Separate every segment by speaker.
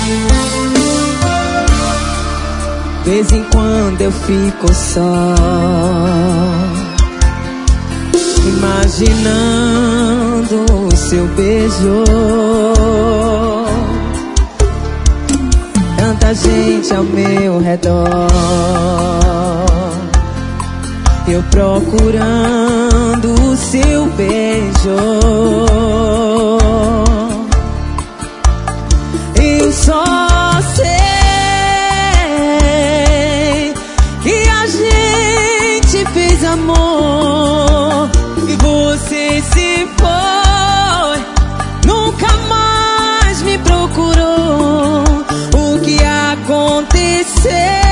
Speaker 1: De vez em quando eu fico só, imaginando o seu beijo. Tanta gente ao meu redor, eu procurando o seu beijo. Eu só sei que a gente fez amor e você se foi, nunca mais me procurou. O que aconteceu?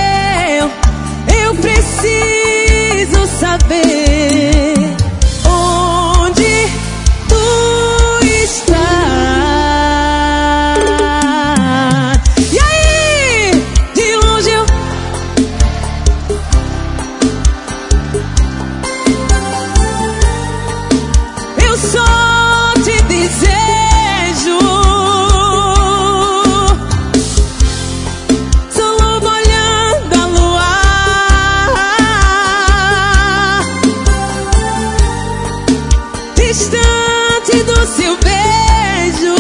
Speaker 1: Eu preciso saber onde tu estás. E aí, de longe eu só te desejo. Sou lobo olhando a luar, distante do seu beijo.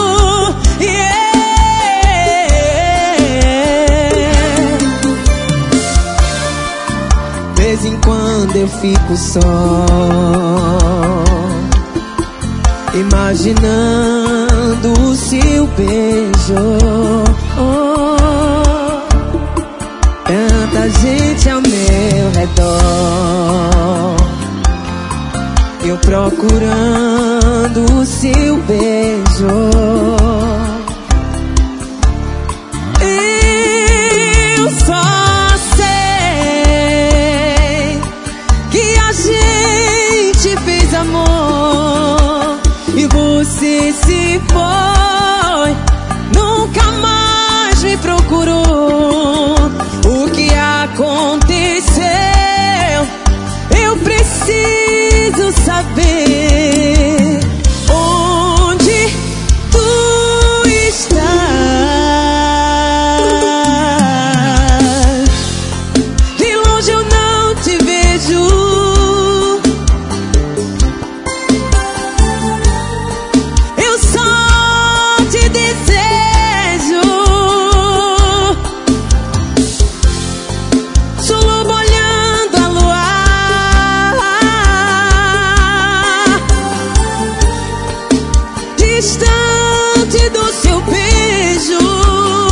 Speaker 1: De vez em quando eu fico só, imaginando o seu beijo. Tanta gente ao meu redor, eu procurando o seu beijo. Eu só sei que a gente fez amor e você se foi, nunca mais me procurou. O que aconteceu? Eu preciso saber onde tu estás. De longe eu não te vejo, eu só te desejo. Sou lobo olhando a luar, distante do seu beijo.